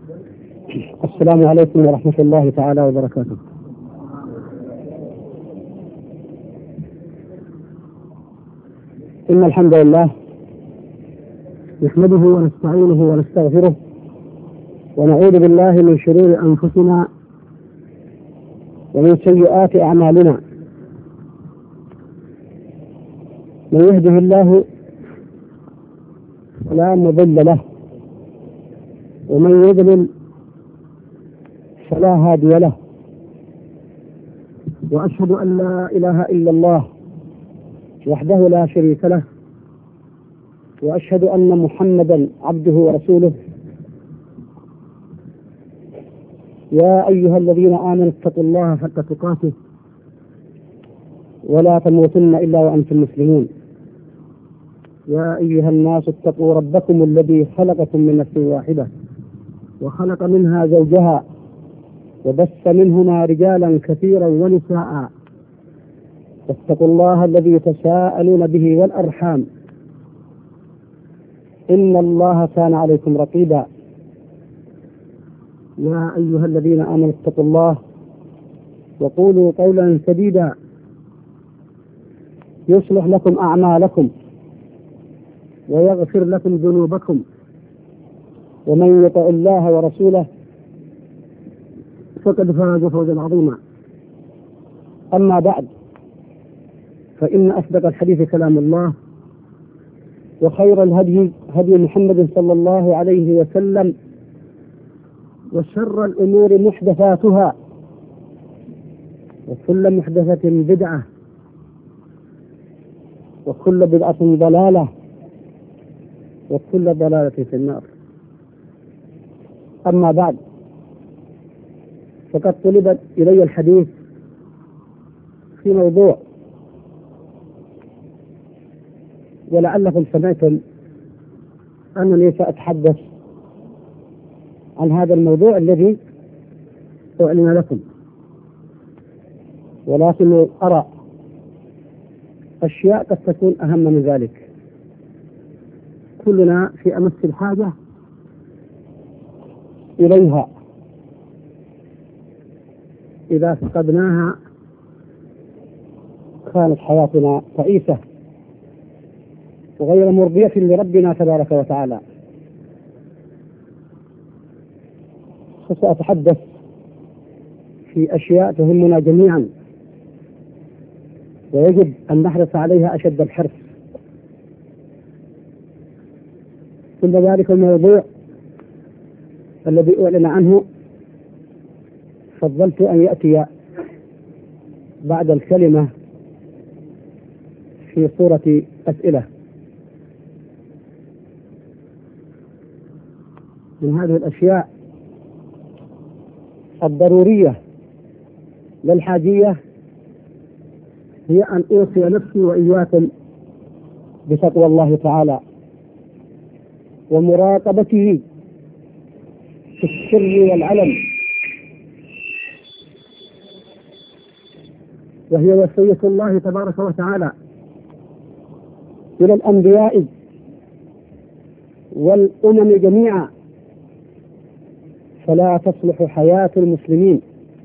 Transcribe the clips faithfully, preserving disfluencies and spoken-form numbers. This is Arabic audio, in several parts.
السلام عليكم ورحمة الله تعالى وبركاته. إن الحمد لله نحمده ونستعينه ونستغفره ونعوذ بالله من شرور أنفسنا ومن سيئات أعمالنا. من يهده الله فلا مضل له ومن يضلل فلا هادي له، وأشهد أن لا إله إلا الله وحده لا شريك له، وأشهد أن محمدا عبده ورسوله. يا أيها الذين آمنوا اتقوا الله حق تقاته ولا تموتن إلا وأنتم مسلمون. يا أيها الناس اتقوا ربكم الذي خلقكم من نفس واحدة وخلق منها زوجها وبث منهما رجالا كثيرا ونساء، واتقوا الله الذي تساءلون به والأرحام إن الله كان عليكم رقيبا. يا أيها الذين آمنوا اتقوا الله وقولوا قولا سديدا يصلح لكم أعمالكم ويغفر لكم ذنوبكم، ومن يطع الله ورسوله فقد فاز فوزا عظيما. أما بعد، فإن أصدق الحديث كلام الله، وخير الهدي هدي محمد صلى الله عليه وسلم، وشر الأمور محدثاتها، وكل محدثة بدعة، وكل بدعة ضلالة، وكل ضلالة في النار. أما بعد، فقد طلب إلي الحديث في موضوع، ولعلكم سمعتم أنني سأتحدث عن هذا الموضوع الذي أعلن لكم، ولكن أرى أشياء قد تكون أهم من ذلك. كلنا في أمس الحاجة إليها، إذا فقدناها كانت حياتنا تعيسة وغير مرضية لربنا تبارك وتعالى. فسأتحدث في أشياء تهمنا جميعا، ويجب أن نحرص عليها أشد الحرص. ثم ذلك الموضوع الذي أعلن عنه فضلت أن يأتي بعد الكلمة في صورة أسئلة. من هذه الأشياء الضرورية لا الحاجية هي أن أوصي نفسي وإياكم بتقوى الله تعالى ومراقبته في السر والعلن، وهي وصية الله تبارك وتعالى إلى الأنبياء والأمم جميعا. فلا تصلح حياة المسلمين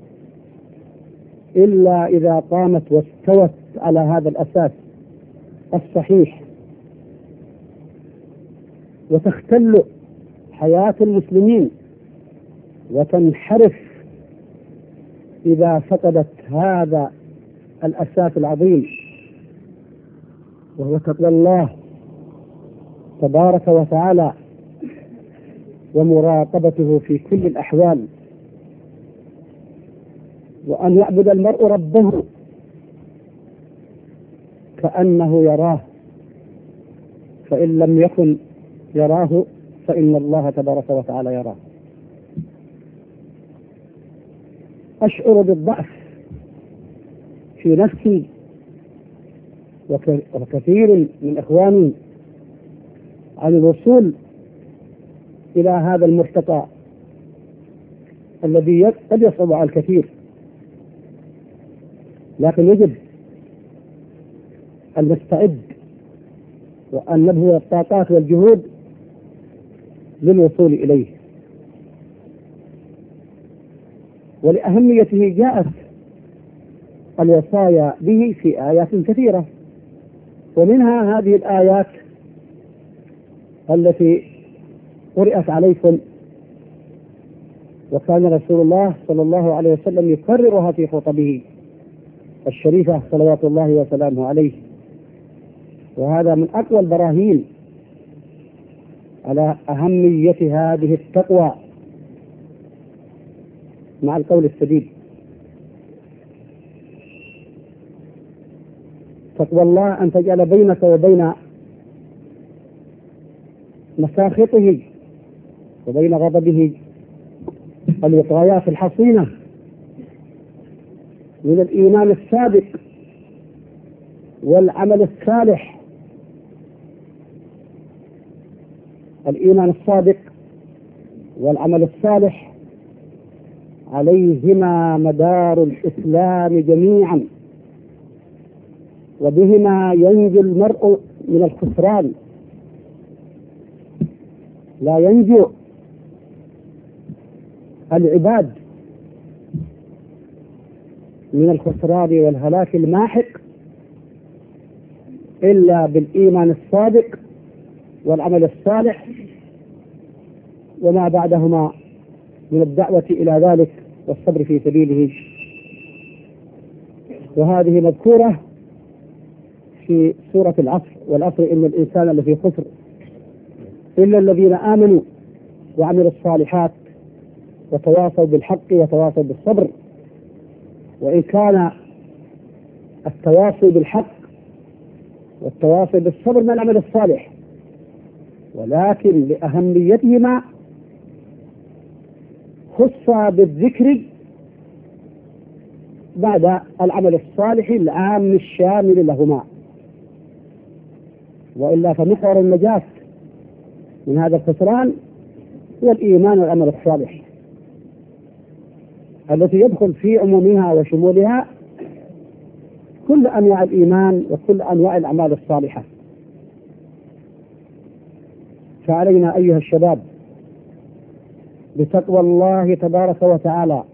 إلا إذا قامت واستوت على هذا الأساس الصحيح، وتختل حياة المسلمين وتنحرف إذا فقدت هذا الأساس العظيم، وهو تقوى الله تبارك وتعالى ومراقبته في كل الأحوال، وأن يعبد المرء ربه كأنه يراه، فإن لم يكن يراه فإن الله تبارك وتعالى يراه. أشعر بالضعف في نفسي وكثير من إخواني عن الوصول إلى هذا المرتقى الذي قد يصعب على الكثير، لكن يجب أن نستعد وأن نبذل الطاقات والجهود للوصول إليه. ولأهميته جاءت الوصايا به في آيات كثيرة، ومنها هذه الآيات التي قرأت عليكم، وكان رسول الله صلى الله عليه وسلم يكررها في خطبه الشريفة صلوات الله وسلامه عليه. وهذا من أقوى البراهين على أهمية هذه التقوى مع القول السديد. تقوى الله أن تجعل بينك وبين مساخطه وبين غضبه الوقايات الحصينة من الإيمان السابق والعمل الصالح. الإيمان الصادق والعمل الصالح عليهما مدار الإسلام جميعا، وبهما ينجو المرء من الخسران. لا ينجو العباد من الخسران والهلاك الماحق إلا بالإيمان الصادق والعمل الصالح، وما بعدهما من الدعوة إلى ذلك والصبر في سبيله. وهذه مذكورة في سورة العصر: والعصر إن الإنسان لفي خسر إلا الذين آمنوا وعملوا الصالحات وتواصوا بالحق وتواصوا بالصبر. وإن كان التواصي بالحق والتواصي بالصبر من العمل الصالح، ولكن لأهميتهما خص بالذكر بعد العمل الصالح العام الشامل لهما، وإلا فمحور النجاة من هذا الخسران هو الإيمان والعمل الصالح التي يدخل في عمومها وشمولها كل أنواع الإيمان وكل أنواع الأعمال الصالحة. فعلينا أيها الشباب بتقوى الله تبارك وتعالى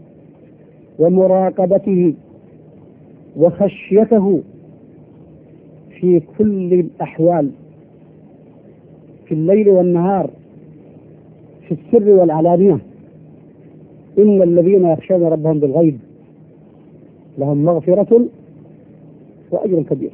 ومراقبته وخشيته في كل الأحوال، في الليل والنهار، في السر والعلانية. إن الذين يخشون ربهم بالغيب لهم مغفرة وأجر كبير،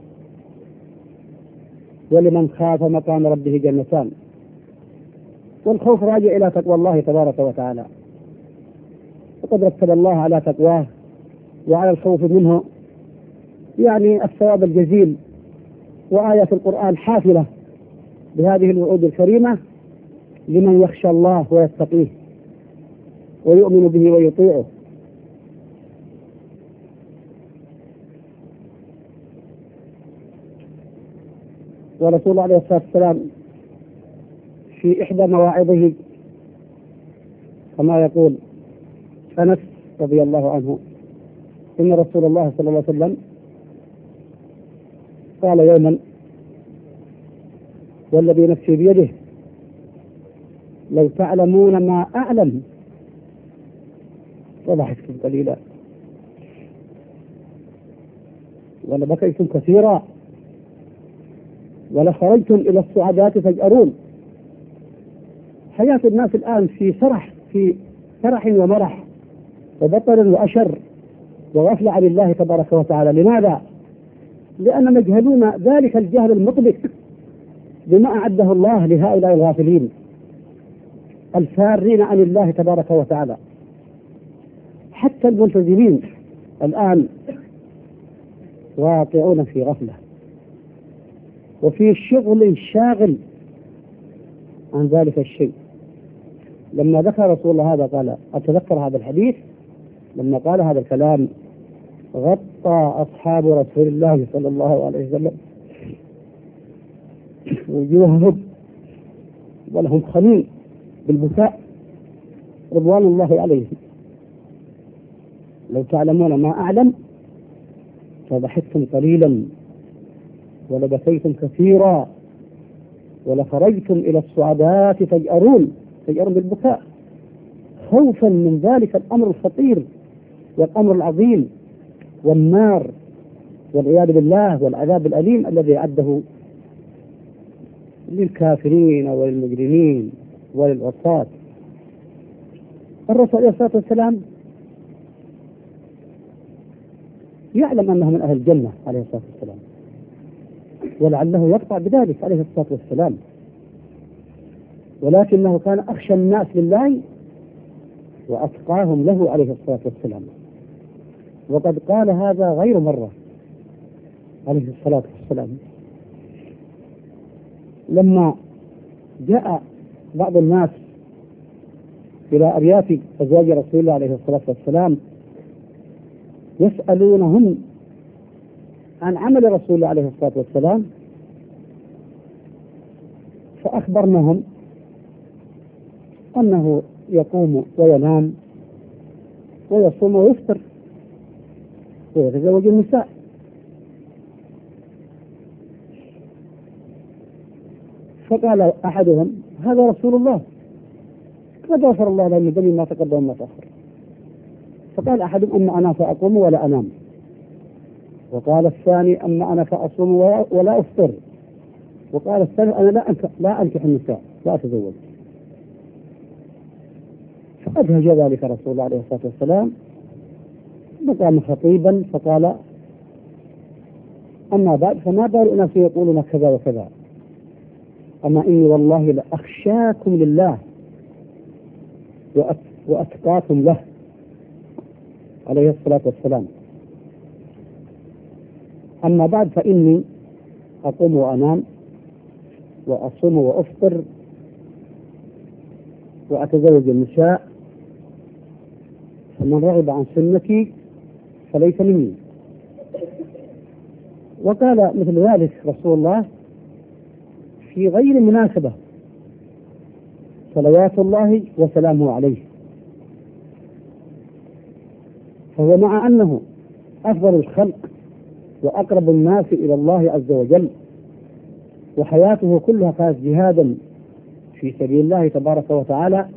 ولمن خاف مقام ربه جنتان. والخوف راجع إلى تقوى الله تبارك وتعالى، وقد رتب الله على تقواه وعلى الخوف منه يعني الثواب الجزيل. وآية القرآن حافلة بهذه الوعود الكريمة لمن يخشى الله ويتقيه ويؤمن به ويطيعه. ورسول الله عليه الصلاة والسلام في إحدى مواعظه كما يقول أنس رضي الله عنه إن رسول الله صلى الله عليه وسلم قال يوما: والذي نفسي بيده لو تعلمون ما أعلم وضحكتم قليلا ولبكيتم كثيرا ولخرجتم إلى الصعدات تجأرون. حياة الناس الآن في سرح، في سرح ومرح وبطر وأشر وغفلة عن الله تبارك وتعالى. لماذا؟ لأن مجهلون ذلك الجهل المطلق بما أعده الله لهؤلاء الغافلين الفارين عن الله تبارك وتعالى. حتى الملتزمين الآن واقعون في غفلة وفي شغل شاغل عن ذلك الشيء. لما ذكر رسول الله هذا قال، أتذكر هذا الحديث لما قال هذا الكلام غطى أصحاب رسول الله صلى الله عليه وسلم وجوههم ولهم خميل بالبكاء رضوان الله عليهم. لو تعلمون ما أعلم فضحكتم قليلا ولبكيتم كثيرا ولخرجتم إلى الصعدات تجأرون، تجأرون بالبكاء، خوفا من ذلك الأمر الخطير والأمر العظيم والنار والعياذ بالله والعذاب الأليم الذي أعده للكافرين وللمجرمين وللعصاة. الرسول عليه الصلاة والسلام يعلم أنه من أهل الجنة عليه الصلاة والسلام، ولعله يقطع بذلك عليه الصلاة والسلام، ولكنه كان أخشى الناس لله وأتقاهم له عليه الصلاة والسلام. وقد قال هذا غير مرة عليه الصلاة والسلام لما جاء بعض الناس إلى أرياف أزواج رسول الله عليه الصلاة والسلام يسألونهم عن عمل رسول الله عليه الصلاة والسلام، فأخبرناهم أنه يقوم وينام ويصوم ويفطر ويتزوج النساء. فقال أحدهم هذا رسول الله قد غفر الله له من ذنبه ما تقدم وما تأخر. فقال أحدهم أما أنا فأقوم ولا أنام، وقال الثاني أما أنا فأصوم ولا أفطر، وقال الثالث أنا لا أنكح لا أنكح النساء لا أتزوج. فأدهج ذلك رسول الله عليه الصلاة والسلام، فقام خطيبا فقال أما بعد فما بال أناس يقولون كذا وكذا، أما إني والله لأخشاكم لله وأتقاكم له عليه الصلاة والسلام. أما بعد فإني أقوم وأنام وأصوم وأفطر وأتزوج النساء، فمن رغب عن سنتي فليس مني. وقال مثل ذلك رسول الله في غير مناسبة صلوات الله وسلامه عليه. فهو مع أنه أفضل الخلق وأقرب الناس إلى الله عز وجل، وحياته كلها كانت جهادا في سبيل الله تبارك وتعالى،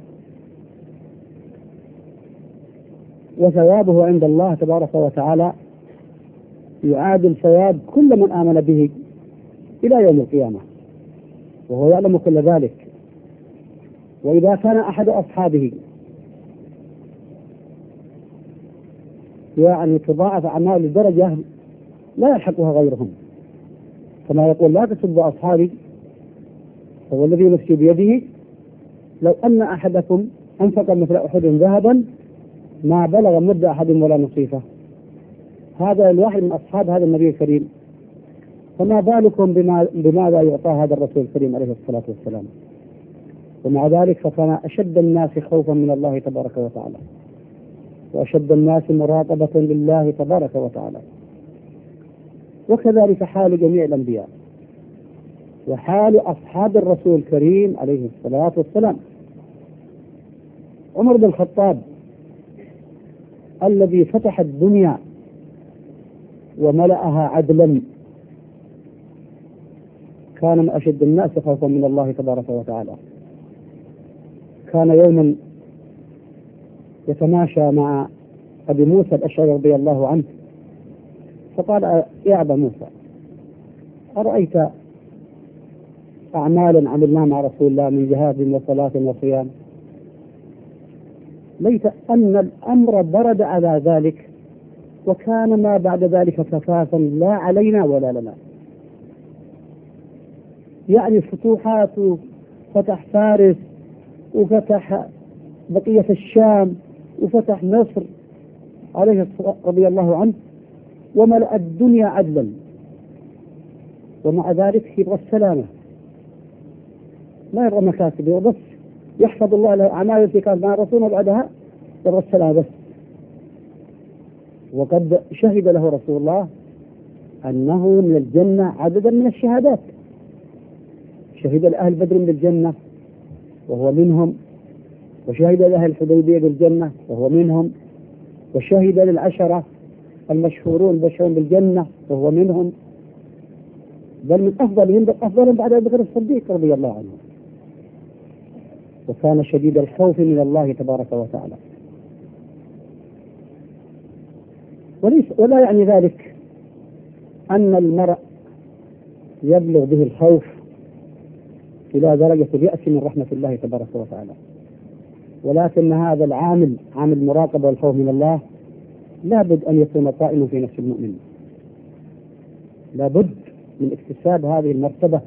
وثوابه عند الله تبارك وتعالى يعادل ثواب كل من آمن به إلى يوم القيامة، وهو يعلم كل ذلك. وإذا كان أحد أصحابه يعني تضاعف أعمال لدرجة لا يلحقها غيرهم، كما يقول لا تسبوا أصحابي، هو الذي نفسي بيده لو أن أحدكم أنفق مثل أحد ذهبا ما بلغ مد أحد ولا نصيفه. هذا الواحد من أصحاب هذا النبي الكريم، فما بالكم بما بماذا يعطى هذا الرسول الكريم عليه الصلاة والسلام. ومع ذلك فكان أشد الناس خوفا من الله تبارك وتعالى، وأشد الناس مراقبة لله تبارك وتعالى. وكذلك حال جميع الأنبياء وحال أصحاب الرسول الكريم عليه الصلاة والسلام. عمر بن الخطاب الذي فتح الدنيا وملأها عدلا كان من أشد الناس خوفا من الله تبارك وتعالى. كان يوما يتماشى مع أبي موسى الأشعري رضي الله عنه، فقال يا أبا موسى أرأيت أعمالا عملناها مع رسول الله من جهاد وصلاة وصيام، ليت أن الأمر برد على ذلك وكان ما بعد ذلك كفافا لا علينا ولا لنا. يعني فتوحات، فتح فارس وفتح بقية الشام وفتح مصر عليه رضي الله عنه وملأ الدنيا عدلا، ومع ذلك يبغى السلامة، ما يبغى مكاسب، بس يحفظ الله له أعمال التي كانت مع الرسول وبعدها يبغى السلامة بس. وقد شهد له رسول الله أنه من الجنة عددا من الشهادات، شهد لأهل بدر بالجنة وهو منهم، وشهد لأهل الحديبية بالجنة وهو منهم، وشهد للعشرة المشهورون بشرون بالجنة وهو منهم، بل من أفضلهم بل أفضلهم بعد أبي بكر الصديق رضي الله عنه. وكان شديد الخوف من الله تبارك وتعالى. وليس ولا يعني ذلك أن المرء يبلغ به الخوف إلى درجة اليأس من رحمة الله تبارك وتعالى، ولكن هذا العامل عامل المراقبة والخوف من الله لابد أن يكون قائما في نفس المؤمن، لابد من اكتساب هذه المرتبة،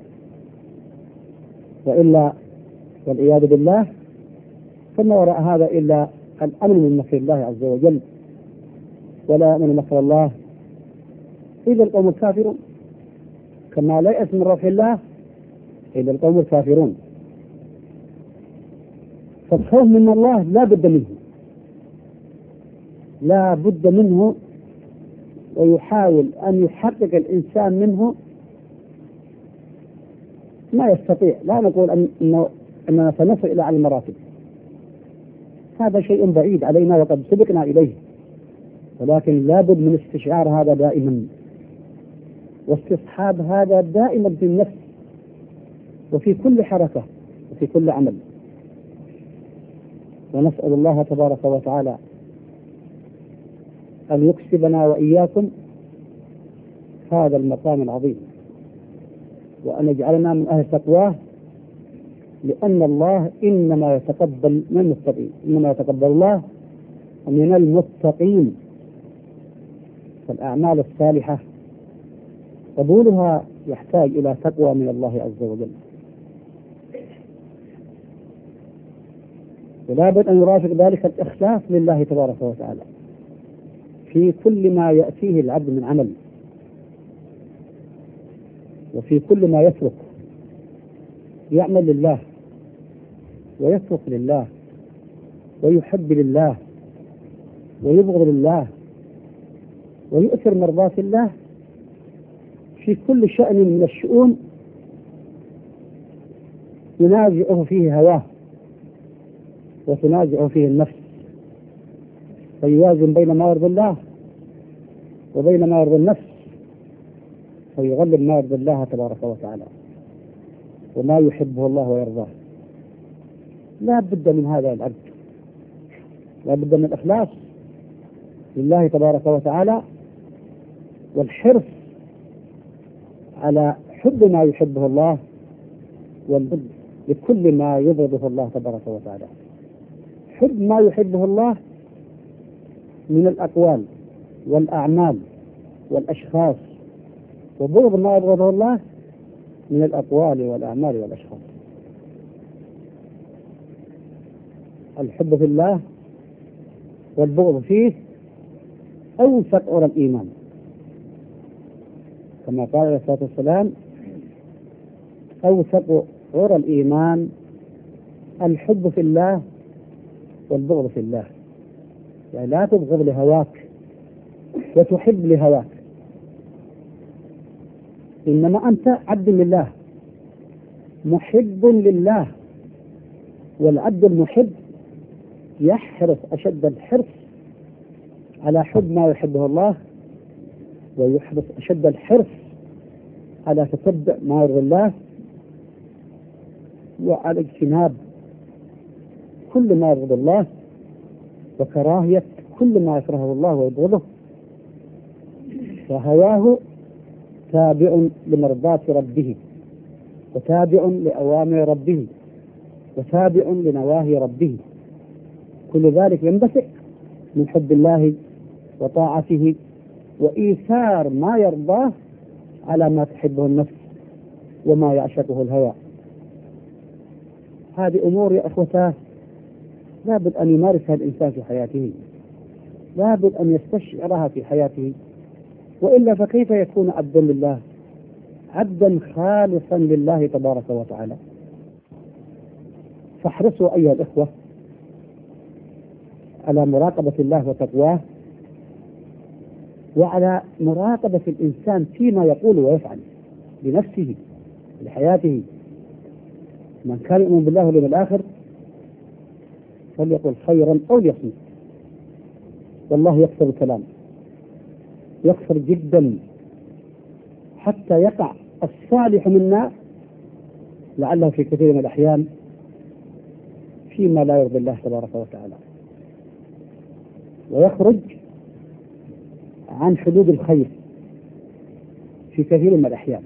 وإلا والعياذ بالله فما وراء هذا إلا الأمن من مكر الله عز وجل، ولا يأمن مكر الله إلا القوم الكافرون، كما لا يأس من روح الله إلا القوم الكافرون. فالخوف من الله لا بد منه، لا بد منه، ويحاول أن يحقق الإنسان منه ما يستطيع. لا نقول أن إنه أننا سنصل إلى أعلى المراتب، هذا شيء بعيد علينا وقد سبقنا إليه، ولكن لا بد من استشعار هذا دائما، واستصحاب هذا دائما في النفس وفي كل حركة وفي كل عمل. ونسأل الله تبارك وتعالى أن يكسبنا وإياكم هذا المقام العظيم، وأن يجعلنا من أهل تقواه، لأن الله إنما يتقبل من المتقين، إنما يتقبل الله من المتقين. فالأعمال الصالحة قبولها يحتاج إلى تقوى من الله عز وجل، ولا بد أن يرافق ذلك الإخلاص لله تبارك وتعالى في كل ما يأتيه العبد من عمل، وفي كل ما يترك، يعمل لله ويترك لله ويحب لله ويبغض لله ويؤثر مرضاة الله في كل شأن من الشؤون ينازعه فيه هواه وتنازعه فيه النفس، فيوازن بين ما يرضي الله وبين ما يرضي النفس، فيغلب ما يرضي الله تبارك وتعالى وما يحبه الله ويرضاه. لا بد من هذا العبد، لا بد من الإخلاص لله تبارك وتعالى، والحرص على حب ما يحبه الله، والبد لكل ما يبغضه الله تبارك وتعالى. حب ما يحبه الله من الأقوال والأعمال والأشخاص، وبغض ما يبغضه الله من الأقوال والأعمال والأشخاص. الحب في الله والبغض فيه أوثق عرى الإيمان، كما قال عليه الصلاة والسلام: أوثق عرى الإيمان الحب في الله والبغض في الله. يعني لا تبغض لهواك وتحب لهواك، إنما أنت عبد لله محب لله، والعبد المحب يحرص أشد الحرص على حب ما يحبه الله، ويحرص أشد الحرص على تتبع ما يرضي الله، وعلى اجتناب كل ما يرضي الله، وكراهية كل ما يكرهه الله ويبغضه. فهواه تابع لمرضاة ربه، وتابع لأوامر ربه، وتابع لنواهي ربه. كل ذلك ينبثق من حب الله وطاعته وإيثار ما يرضاه على ما تحبه النفس وما يعشقه الهوى. هذه أمور يا أخوتاه لابد أن يمارسها الإنسان في حياته، لابد أن يستشعرها في حياته، وإلا فكيف يكون عبدا لله، عبدا خالصا لله تبارك وتعالى. فاحرصوا أيها الإخوة على مراقبة الله وتقواه، وعلى مراقبة الإنسان فيما يقول ويفعل لنفسه لحياته. من كان يؤمن بالله واليوم الآخر فليقل خيرا أو ليصمت، والله يكثر الكلام، يكثر جدا، حتى يقع الصالح منا لعله في كثير من الأحيان فيما لا يرضي الله تبارك وتعالى، ويخرج عن حدود الخير في كثير من الأحيان.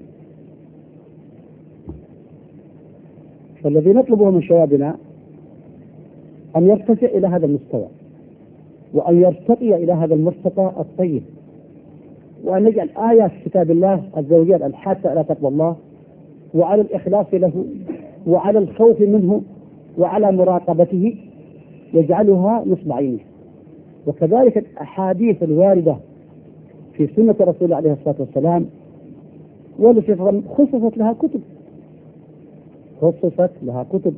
فالذي نطلبه من شبابنا أن يرتفع إلى هذا المستوى، وأن يرتقي إلى هذا المرتقى الطيب، وأن نجعل آيات كتاب الله عز وجل الحاثة على تقوى الله وعلى الإخلاص له وعلى الخوف منه وعلى مراقبته يجعلها نصب عينه. وكذلك الأحاديث الواردة في سنة رسول الله عليه الصلاة والسلام والتي خصصت لها كتب خصصت لها كتب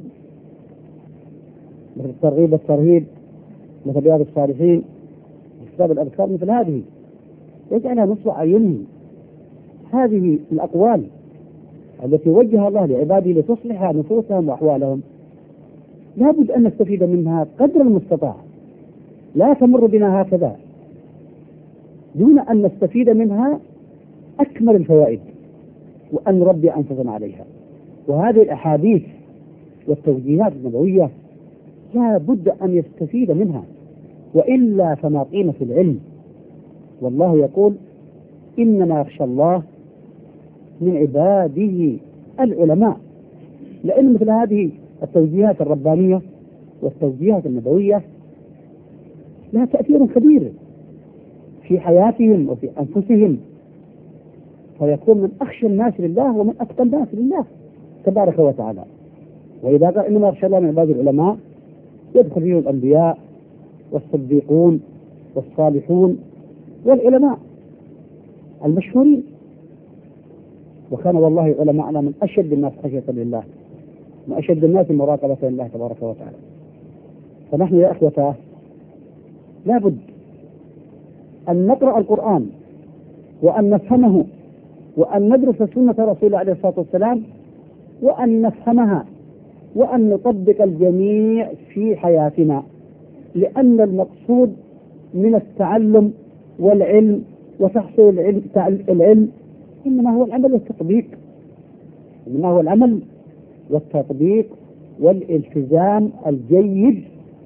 مثل الترغيب والترهيب، مثل رياض الصالحين، كتاب الأذكار، مثل هذه يجعلها نصب عينه. هذه الأقوال التي وجه الله لعباده لتصلح نفوسهم وأحوالهم لا بد أن نستفيد منها قدر المستطاع، لا تمر بنا هكذا دون أن نستفيد منها أكمل الفوائد وأن نربي أنفسنا عليها. وهذه الأحاديث والتوجيهات النبوية لا بد أن يستفيد منها، وإلا فما قيمة العلم. والله يقول إنما يخشى الله من عباده العلماء، لأن مثل هذه التوجيهات الربانية والتوجيهات النبوية لها تأثير كبير في حياتهم وفي أنفسهم، فيكون من أخشى الناس لله ومن أتقى الناس لله تبارك وتعالى. وإذا قال إنما يخشى الله من عباد العلماء يدخل فيهم الأنبياء والصديقون والصالحون والعلماء المشهورين. وكان والله علماءنا من أشد الناس خشية لله، من أشد الناس مراقبة لله تبارك وتعالى. فنحن يا أخوة لا بد أن نقرأ القرآن وأن نفهمه، وأن ندرس سنة رسول الله عليه الصلاة والسلام وأن نفهمها، وأن نطبق الجميع في حياتنا، لأن المقصود من التعلم والعلم وتحصيل العلم, العلم إنما هو العمل والتطبيق، إنما هو العمل والتطبيق والالتزام الجيد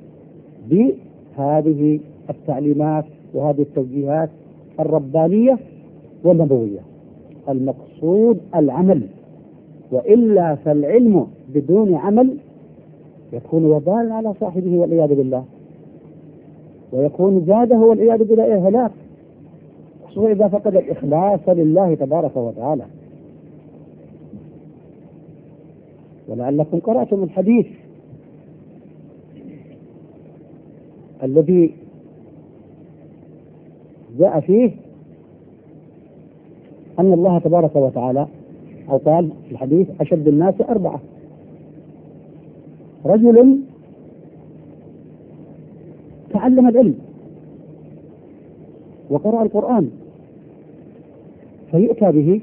بهذه التعليمات وهذه التوجيهات الربانية والنبوية. المقصود العمل، وإلا فالعلم بدون عمل يكون وبالا على صاحبه والعياذ بالله، ويكون زاده والعياذ بالله هلاك، خصوصا إذا فقد الإخلاص لله تبارك وتعالى. ولعلكم قرأتم الحديث الذي جاء فيه أن الله تبارك وتعالى أو قال في الحديث أشد الناس أربعة: رجل تعلم العلم وقرأ القرآن فيؤتى به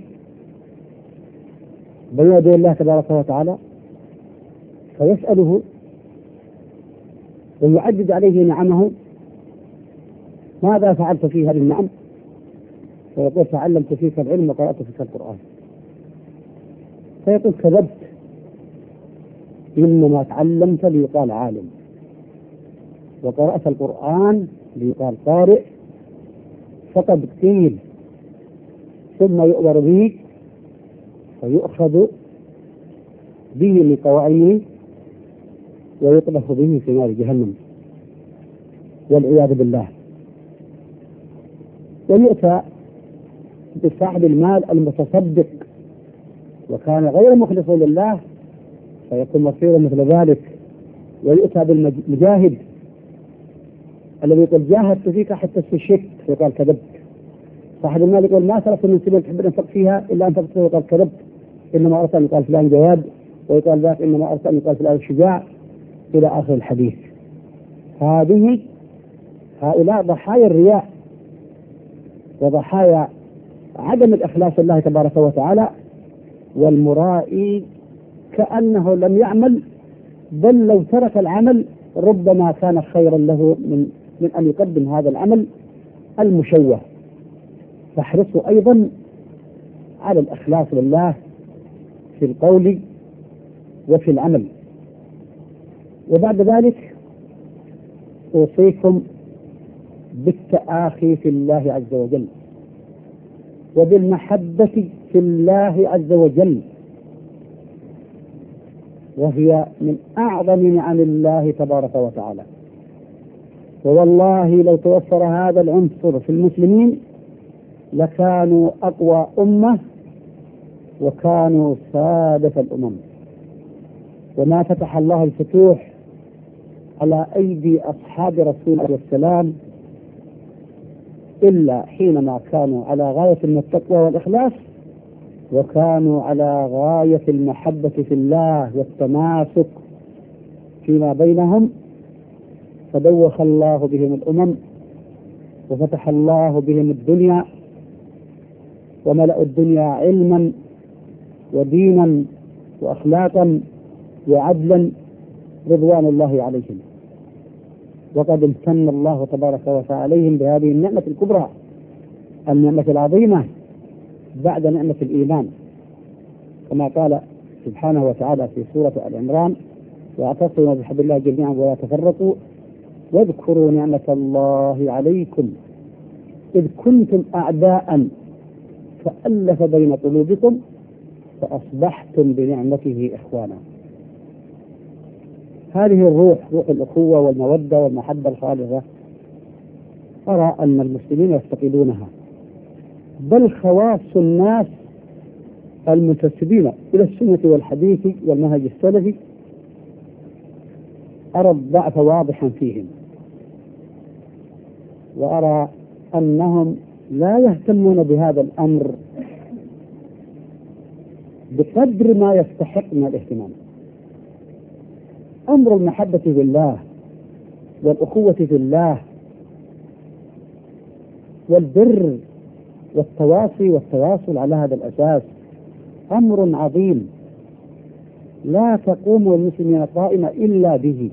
بين يدي الله تبارك وتعالى فيسأله ويعدد عليه نعمه: ماذا فعلت في هذه النعم؟ فيقول: تعلمت فيك العلم وقرأت فيك القرآن. فيقول: كذبت، إنما تعلمت ليقال عالم، وقرأت القرآن ليقال قارئ. فقد قيل، ثم يؤمر به فيؤخذ به من قوائمه ويطبخ به في نار جهنم والعياذ بالله. ويؤتى بصاحب المال المتصدق وكان غير مخلص لله فيكون مصيره مثل ذلك. ويؤتى بالمجاهد الذي يقول: جاهدت فيك حتى استشهدت، فيقال: كذبت. صاحب المال يقول: ما تركت من سبيل تحب ان انفق فيها الا انفقت فيها، يقال: كذبت، انما ارسل يقال فلان جواد، ويقال ذاك انما ارسل يقال فلان شجاع، الى اخر الحديث. هذه هؤلاء ضحايا الرياء وضحايا عدم الإخلاص لله تبارك وتعالى، والمرائي كأنه لم يعمل، بل لو ترك العمل ربما كان خيرا له من, من أن يقدم هذا العمل المشوه. فاحرصوا أيضا على الإخلاص لله في القول وفي العمل. وبعد ذلك أوصيكم بالتآخي في الله عز وجل وبالمحبة في الله عز وجل، وهي من أعظم نعم الله تبارك وتعالى. ووالله لو توفر هذا العنصر في المسلمين لكانوا أقوى أمة وكانوا سادة الأمم. وما فتح الله الفتوح على أيدي أصحاب رسول الله والسلام إلا حينما كانوا على غاية من التقوى والإخلاص، وكانوا على غاية المحبة في الله والتماسك فيما بينهم، فدوخ الله بهم الأمم وفتح الله بهم الدنيا وملأوا الدنيا علما ودينا وأخلاقا وعدلا رضوان الله عليهم. وقد امتن الله تبارك وتعالى عليهم بهذه النعمة الكبرى، النعمة العظيمة بعد نعمة الإيمان، كما قال سبحانه وتعالى في سورة آل عمران: واعتصموا بحبل الله جميعا ولا تفرقوا واذكروا نعمة الله عليكم إذ كنتم أعداء فألف بين قلوبكم فأصبحتم بنعمته إخوانا. هذه الروح، روح الأخوة والمودة والمحبة الخالصة، أرى أن المسلمين يفتقدونها، بل خواص الناس المنتسبين إلى السنة والحديث والمنهج السلفي أرى الضعف واضحا فيهم، وأرى أنهم لا يهتمون بهذا الأمر بقدر ما يستحق من الاهتمام. أمر المحبة في الله والأخوة في الله والبر والتواصي والتواصل على هذا الأساس أمر عظيم لا تقوم المسلمين قائمة إلا به،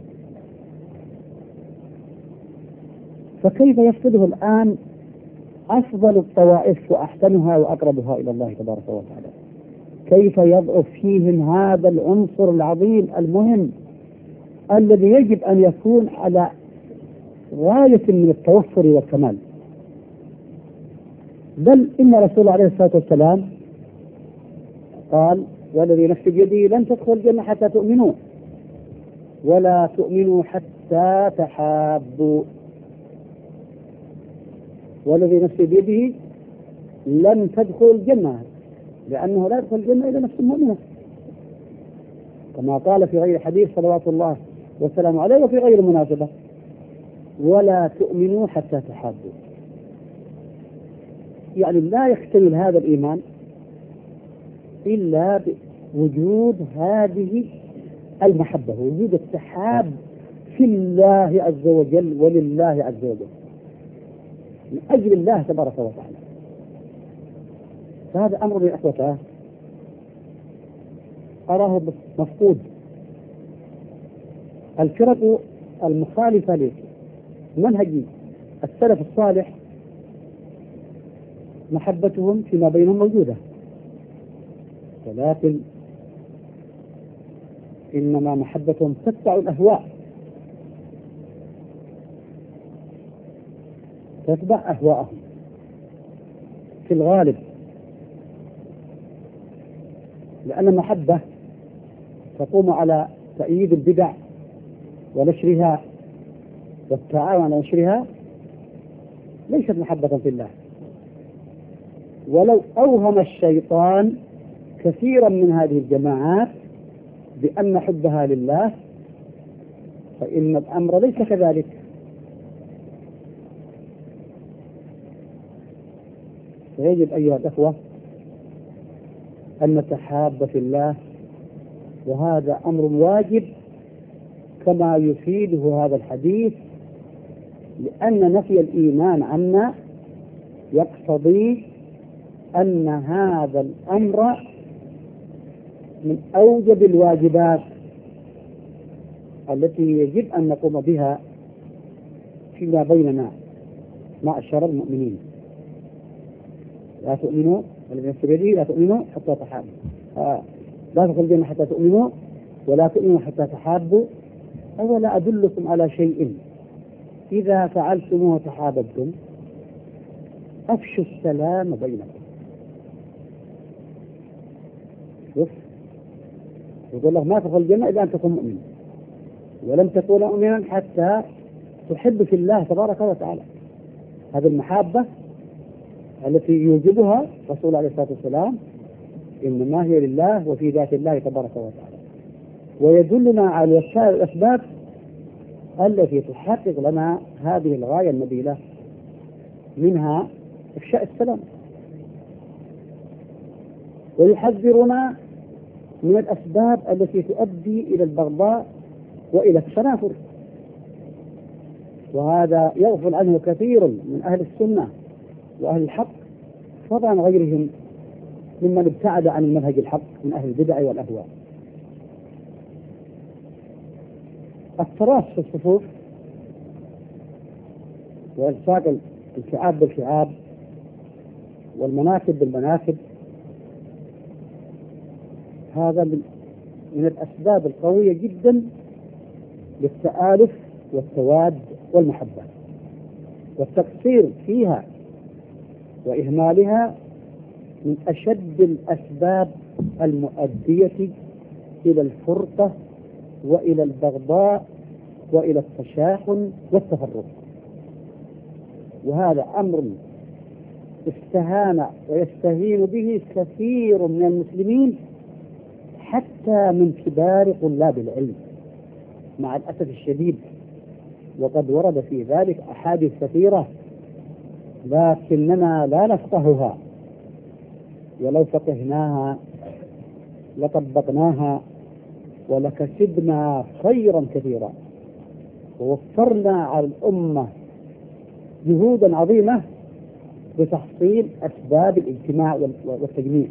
فكيف يفقده الآن أفضل الطوائف وأحسنها وأقربها إلى الله تبارك وتعالى؟ كيف يضعف فيهم هذا العنصر العظيم المهم الذي يجب أن يكون على غاية من التوفر والكمال؟ بل إن رسول الله عليه الصلاة والسلام قال: والذي نفسي بيده لن تدخل الجنة حتى تؤمنوا ولا تؤمنوا حتى تحابوا. والذي نفسي بيده لن تدخل الجنة، لأنه لا يدخل الجنة إلا نفس مؤمنة، كما قال في غير حديث صلوات الله والسلام عليه وفي غير مناسبة: ولا تؤمنوا حتى تحابوا. يعني لا يكتمل هذا الإيمان إلا بوجود هذه المحبة، وجود التحاب في الله عز وجل ولله عز وجل من أجل الله تبارك وتعالى. فهذا أمر يا أخوته أراه مفقود. الفرق المخالفة لمنهج السلف الصالح محبتهم فيما بينهم موجودة، ولكن إنما محبتهم تتبع الأهواء، تتبع أهواءهم في الغالب، لأن المحبة تقوم على تأييد البدع ونشرها والتعاون على نشرها، ليست محبة في الله. ولو أوهم الشيطان كثيرا من هذه الجماعات بأن حبها لله فإن الأمر ليس كذلك. فيجب أيها الأخوة أن نتحاب في الله، وهذا أمر واجب كما يفيده هذا الحديث، لأن نفي الإيمان عنا يقتضي أن هذا الأمر من أوجب الواجبات التي يجب أن نقوم بها فيما بيننا معشر المؤمنين. لا تؤمنوا والذين في بيده لا تؤمنوا حتى تحابوا، آه. لا تدخلوا الجنة حتى تؤمنوا ولا تؤمنوا حتى تحابوا أولا أدلكم على شيء إذا فعلتموه تحاببتم أفشوا السلام بينكم. شوف يقول الله ما تدخل الجنة إذا أن تكون مؤمنا، ولم تكون مؤمنا حتى تحب في الله تبارك وتعالى. هذه المحبة التي يوجبها رسول الله عليه الصلاة والسلام إنما هي لله وفي ذات الله تبارك وتعالى. ويدلنا على الأسباب التي تحقق لنا هذه الغاية النبيلة، منها إفشاء السلام. ويحذرنا من الأسباب التي تؤدي إلى البغضاء وإلى التنافر، وهذا يغفل عنه كثير من أهل السنة وأهل الحق، فضلا عن غيرهم ممن ابتعد عن المنهج الحق من أهل البدع والأهواء. التراص في الصفوف وإلصاق الشعاب بالشعاب والمناكب بالمناكب، هذا من الأسباب القوية جدا للتآلف والتواد والمحبة، والتقصير فيها وإهمالها من أشد الأسباب المؤدية إلى الفرقة وإلى البغضاء وإلى التشاحن والتفرق. وهذا أمر استهان ويستهين به كثير من المسلمين حتى من كبار طلاب العلم مع الأسف الشديد، وقد ورد في ذلك أحاديث كثيرة لكننا لا نفقهها، ولو فقهناها لطبقناها ولكسبنا خيرا كثيرا، ووفرنا على الأمة جهودا عظيمة بتحصيل أسباب الاجتماع والتجميع.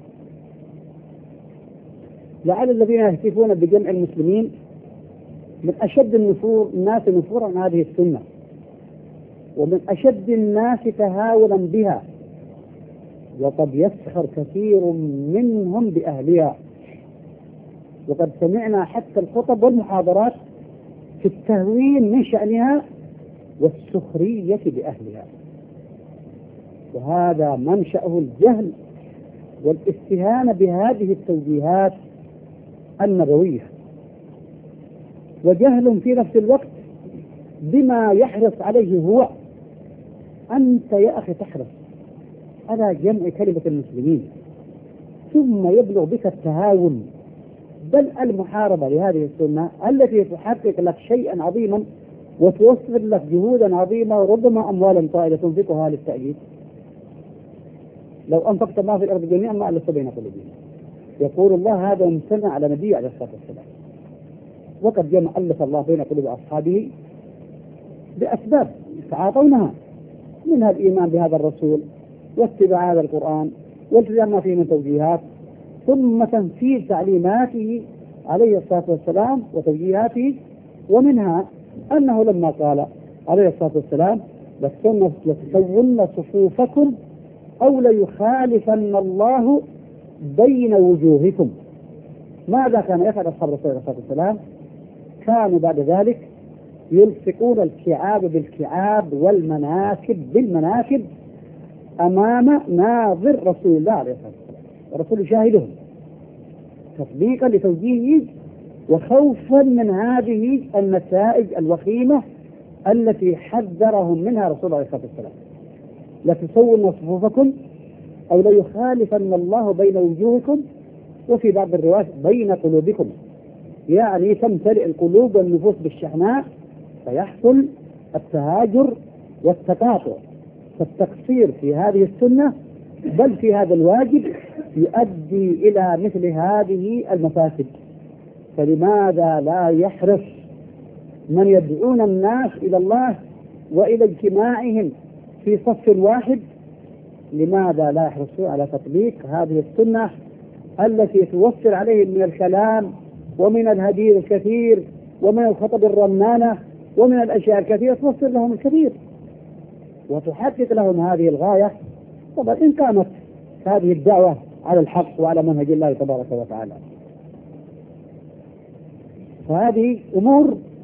لعل الذين يهتفون بجمع المسلمين من أشد النفور الناس نفورا عن هذه السنة، ومن أشد الناس تهاونا بها، وقد يسخر كثير منهم بأهلها. وقد سمعنا حتى الخطب والمحاضرات في التهوين من شأنها والسخرية بأهلها، وهذا منشأه الجهل والاستهانة بهذه التوجيهات النبوية، وجهل في نفس الوقت بما يحرص عليه هو. أنت يا أخي تحرص على جمع كلمة المسلمين، ثم يبلغ بك التهاون بل المحاربة لهذه السنة التي تحقق لك شيئا عظيما وتوفر لك جهودا عظيمة وربما أموالا طائلة تنفقها للتأييد. لو أنفقت ما في الأرض جميعا ما ألفت بين قلوبهم. يقول الله هذا ممتنع على نبيه عليه الصلاة والسلام، وقد جمع ألف الله بين قلوب أصحابه بأسباب تعاطونها، منها الإيمان بهذا الرسول واتباع هذا القرآن والتزام ما فيه من توجيهات، ثم تنفيذ تعليماته عليه الصلاة والسلام وتوجيهاته. ومنها أنه لما قال عليه الصلاة والسلام لتسون صفوفكم أو ليخالفن الله بين وجوهكم، ماذا كان يفعل أصحاب الرسول عليه الصلاة والسلام؟ كانوا بعد ذلك يلصقون الكعاب بالكعاب والمناكب بالمناكب أمام ناظر رسول الله عليه الصلاة والسلام، ورسول يشاهدهم تطبيقا لتوجيهه وخوفا من هذه النتائج الوخيمة التي حذرهم منها رسول الله عليه الصلاة والسلام. لتسون صفوفكم أو ليخالفن الله بين وجوهكم، وفي بعض الروايات بين قلوبكم، يعني تمتلئ القلوب والنفوس بالشحناء فيحصل التهاجر والتقاطع. فالتقصير في هذه السنة بل في هذا الواجب يؤدي إلى مثل هذه المفاسد. فلماذا لا يحرص من يدعون الناس إلى الله وإلى اجتماعهم في صف واحد، لماذا لا يحرصون على تطبيق هذه السنة التي توفر عليهم من الكلام ومن الهدير الكثير ومن الخطب الرنانة ومن الأشياء الكثيرة توفر لهم الكثير وتحقق لهم هذه الغاية. طبعا إن كانت هذه الدعوة على الحق وعلى منهج الله تبارك وتعالى، فهذه أمور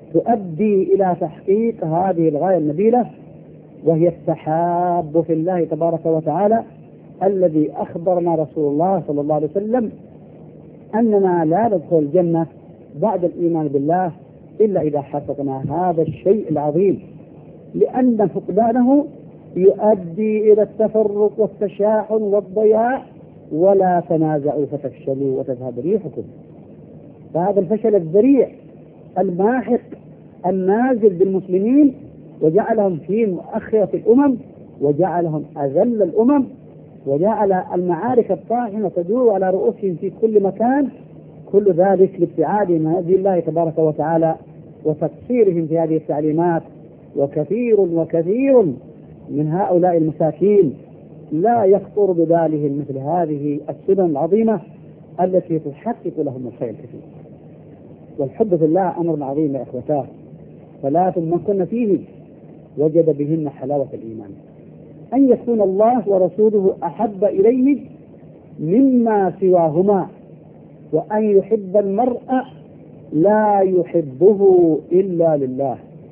تؤدي إلى تحقيق هذه الغاية النبيلة، وهي التحاب في الله تبارك وتعالى، الذي أخبرنا رسول الله صلى الله عليه وسلم أننا لا ندخل الجنة بعد الإيمان بالله إلا إذا حققنا هذا الشيء العظيم، لأن فقدانه يؤدي إلى التفرق والتشاحن والضياع. ولا تنازعوا فتفشلوا وتذهب ريحكم. فهذا الفشل الذريع الماحق النازل بالمسلمين وجعلهم في مؤخرة الأمم، وجعلهم أذل الأمم، وجعل المعارك الطاحنة تدور على رؤوسهم في كل مكان، كل ذلك لابتعادهم عن هدي الله تبارك وتعالى وتقصيرهم في هذه التعليمات. وكثير وكثير من هؤلاء المساكين لا يخطر ببالهم مثل هذه السنن العظيمة التي تحقق لهم الخير الكثير. والحب في الله أمر عظيم يا إخوتاه، ثلاث من كن فيه وجد بهن حلاوة الإيمان: أن يكون الله ورسوله أحب إليه مما سواهما، وأن يحب المرء لا يحبه إلا لله،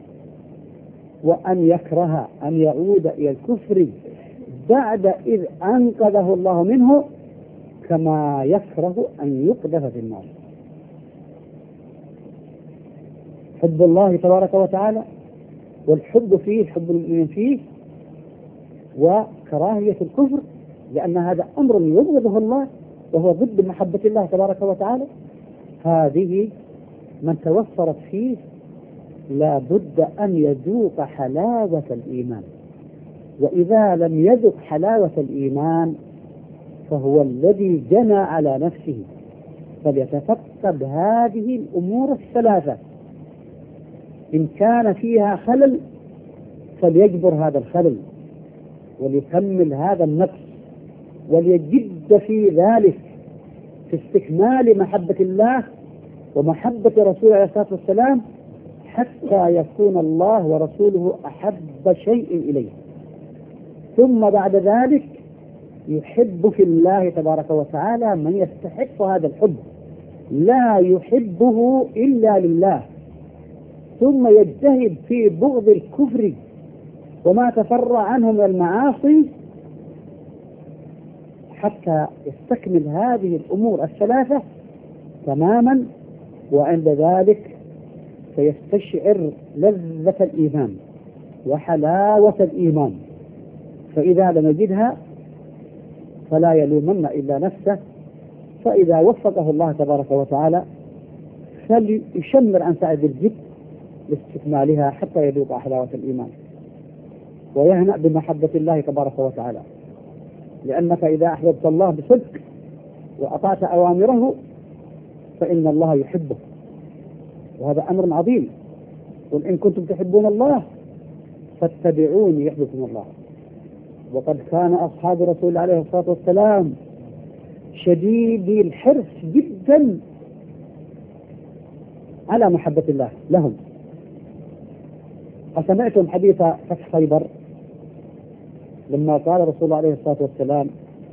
وأن يكره أن يعود إلى الكفر بعد إذ أنقذه الله منه، كما يكره أن يقذف في النار. حب الله تبارك وتعالى والحب فيه، الحب المؤمن فيه، وكراهية الكفر، لأن هذا أمر يبغضه الله وهو ضد محبة الله تبارك وتعالى. هذه من توفرت فيه لا بد أن يذوق حلاوة الإيمان، وإذا لم يذق حلاوة الإيمان فهو الذي جنى على نفسه. فليتفقد هذه الأمور الثلاثة، إن كان فيها خلل فليجبر هذا الخلل وليكمل هذا النقص، وليجد في ذلك في استكمال محبة الله ومحبة رسوله عليه الصلاة والسلام، حتى يكون الله ورسوله أحب شيء إليه. ثم بعد ذلك يحب في الله تبارك وتعالى من يستحق هذا الحب، لا يحبه إلا لله. ثم يجتهد في بغض الكفر وما تفرع عنه من المعاصي حتى يستكمل هذه الأمور الثلاثة تماما، وعند ذلك سيستشعر لذة الإيمان وحلاوة الإيمان. فإذا لم يجدها فلا يلومن إلا نفسه، فإذا وفقه الله تبارك وتعالى فليشمر عن سعد الجد لاستكمالها حتى يذوق حلاوة الإيمان ويهنأ بمحبة الله تبارك وتعالى. لأنك إذا أحببت الله بصدق وأطعت أوامره فإن الله يحبك، وهذا أمر عظيم. قل إن كنتم تحبون الله فاتبعوني يحببكم الله. وقد كان أصحاب رسول الله عليه الصلاة والسلام شديدي الحرص جدا على محبة الله لهم. أسمعتم حديث فتح خيبر لما قال رسول الله عليه الصلاة والسلام: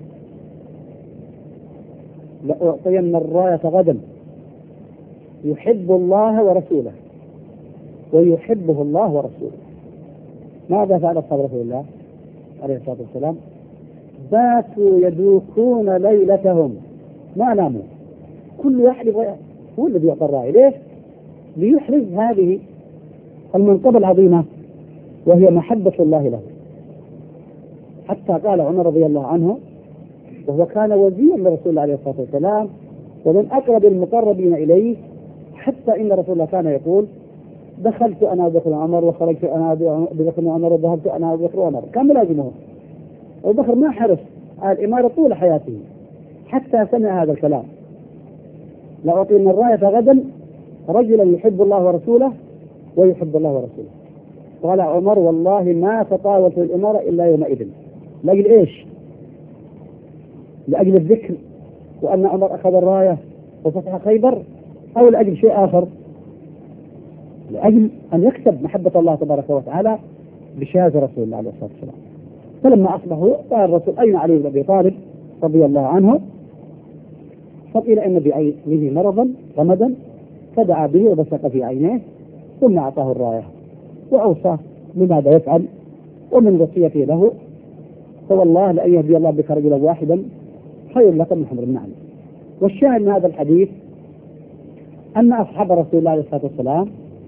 لأعطين الراية غدا يحب الله ورسوله ويحبه الله ورسوله. ماذا فعل أصحاب رسول الله عليه الصلاة والسلام؟ باتوا يدوكون ليلتهم ما ناموا، كل واحد هو الذي يعطى الراية. ليش؟ ليحرز هذه المنقبة العظيمة وهي محبة الله له. حتى قال عمر رضي الله عنه وهو كان وزيرا لرسول الله عليه الصلاة والسلام ومن أقرب المقربين إليه، حتى إن رسول الله كان يقول: دخلت أنا بكر عمر وخرجت أنا بكر عمر وذهبت أنا بكر عمر. كان ملازمه. أبو بكر ما حرص على الإمارة طول حياته حتى سمع هذا الكلام: لأعطين الراية غدا رجلا يحب الله ورسوله ويحب الله ورسوله. قال عمر: والله ما تطاولت الإمارة إلا يومئذ. لأجل إيش؟ لأجل الذكر وأن عمر أخذ الراية وفتح خيبر، أو لأجل شيء آخر؟ لأجل أن يكسب محبة الله تبارك وتعالى بشهادة رسول الله عليه الصلاة والسلام. فلما أصبحوا قال الرسول: أين علي بن أبي طالب رضي الله عنه؟ فقيل إن بعينه مرضا رمدا، فدعا به وبصق في عينيه ثم أعطاه الراية وأوصاه بماذا يفعل ومن وصيته له، فوالله لأن يهدي الله بك رجلا واحدا خير لك من حمر النعم. والشاهد من هذا الحديث أن أصحاب رسول الله عليه الصلاة والسلام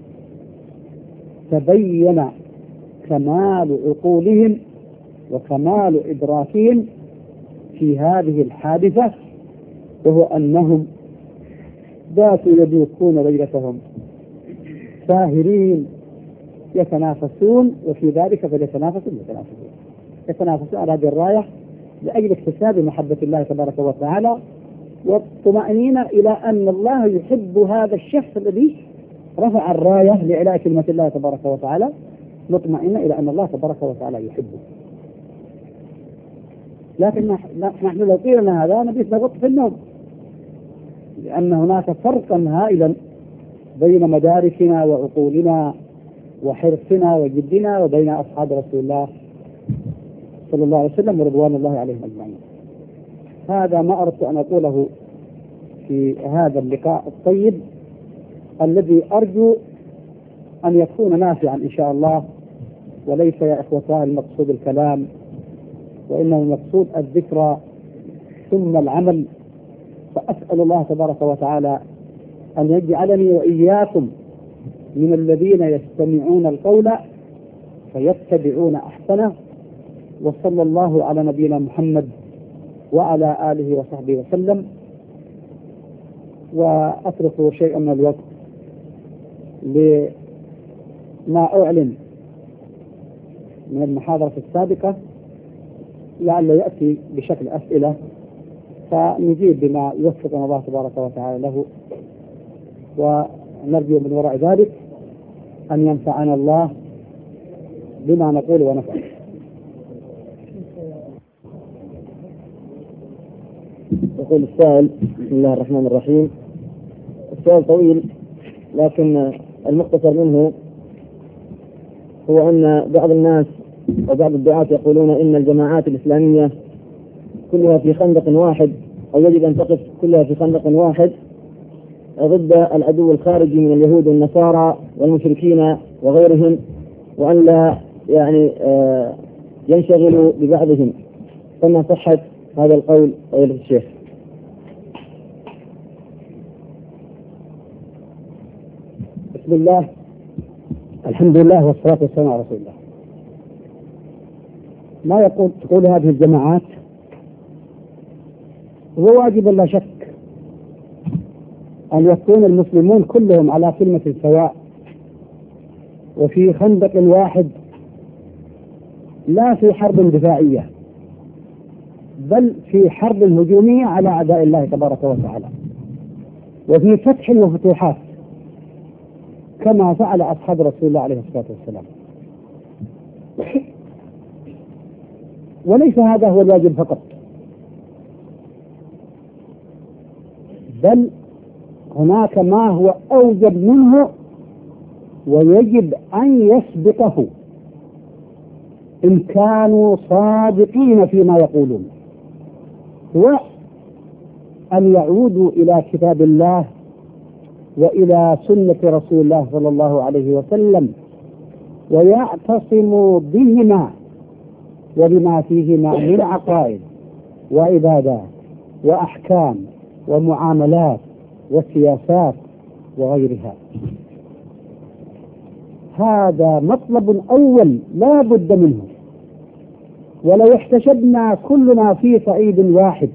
تبين كمال عقولهم وكمال إدراكهم في هذه الحادثة، وهو أنهم باتوا يدوكون ليلتهم ساهرين يتنافسون، وفي ذلك فليتنافس المتنافسون، يتنافسون على هذه الراية لأجل اكتساب محبة الله تبارك وتعالى والطمأنينة إلى أن الله يحب هذا الشخص الذي رفع الراية لإعلاء كلمة الله تبارك وتعالى، مطمئنة إلى أن الله تبارك وتعالى يحبه. لكن نحن لو قيل لنا هذا نبيت نغط في النوم، لأن هناك فرقا هائلا بين مداركنا وعقولنا وحرصنا وجدنا وبين أصحاب رسول الله صلى الله عليه وسلم ورضوان الله عليهم أجمعين. هذا ما أردت أن أقوله في هذا اللقاء الطيب الذي أرجو أن يكون نافعا إن شاء الله، وليس يا إخوتان المقصود الكلام، وإنما المقصود الذكرى ثم العمل. فأسأل الله تبارك وتعالى أن يجعلني وإياكم من الذين يستمعون القول فيتبعون أحسنه. وصلى الله على نبينا محمد وعلى آله وصحبه وسلم. وأترك شيئا من الوقت لما أعلن من المحاضرة السابقة لعل يأتي بشكل أسئلة، فنجيب بما يوفقنا الله تبارك وتعالى له، ونرجو من وراء ذلك أن ينفعنا الله بما نقول ونفعل. يقول السائل: بسم الله الرحمن الرحيم. السؤال طويل لكن المختصر منه هو أن بعض الناس وبعض الدعاة يقولون إن الجماعات الإسلامية كلها في خندق واحد، أو يجب أن تقف كلها في خندق واحد ضد العدو الخارجي من اليهود والنصارى والمشركين وغيرهم، وأن لا يعني آه ينشغلوا ببعضهم. فما صحة هذا القول فضيلة الشيخ؟ بسم الله، الحمد لله والصلاة والسلام على رسول الله. ما يقول تقول هذه الجماعات هو واجب لا شك أن يكون المسلمون كلهم على كلمة سواء وفي خندق واحد، لا في حرب دفاعية بل في حرب هجومية على أعداء الله تبارك وتعالى، وفي فتح وفتوحات كما فعل أصحاب رسول الله عليه الصلاة والسلام. وليس هذا هو الواجب فقط، بل هناك ما هو أوجب منه ويجب أن يسبقه إن كانوا صادقين فيما يقولون، هو أن يعودوا إلى كتاب الله وإلى سنة رسول الله صلى الله عليه وسلم ويعتصموا بهما وبما فيهما من عقائد وعبادات وأحكام ومعاملات وسياسات وغيرها. هذا مطلب أول لا بد منه. ولو احتشدنا كلنا في صعيد واحد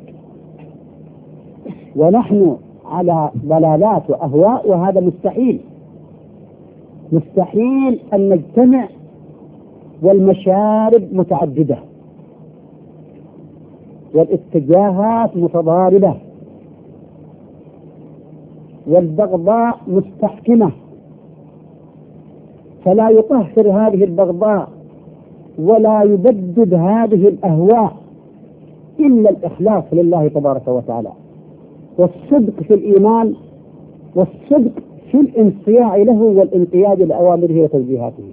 ونحن على ضلالات وأهواء، وهذا مستحيل، مستحيل أن نجتمع والمشارب متعددة والاتجاهات متضاربة والبغضاء مستحكمة، فلا يطهر هذه البغضاء ولا يبدد هذه الأهواء إلا الإخلاص لله تبارك وتعالى، والصدق في الإيمان، والصدق في الانصياع له والانقياد لأوامره وتوجيهاته.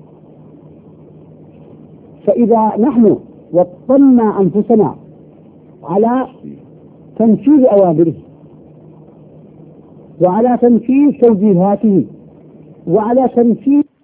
فإذا نحن وطنا أنفسنا على تنفيذ أوامره وعلى تنفيذ توجيهاته وعلى تنفيذ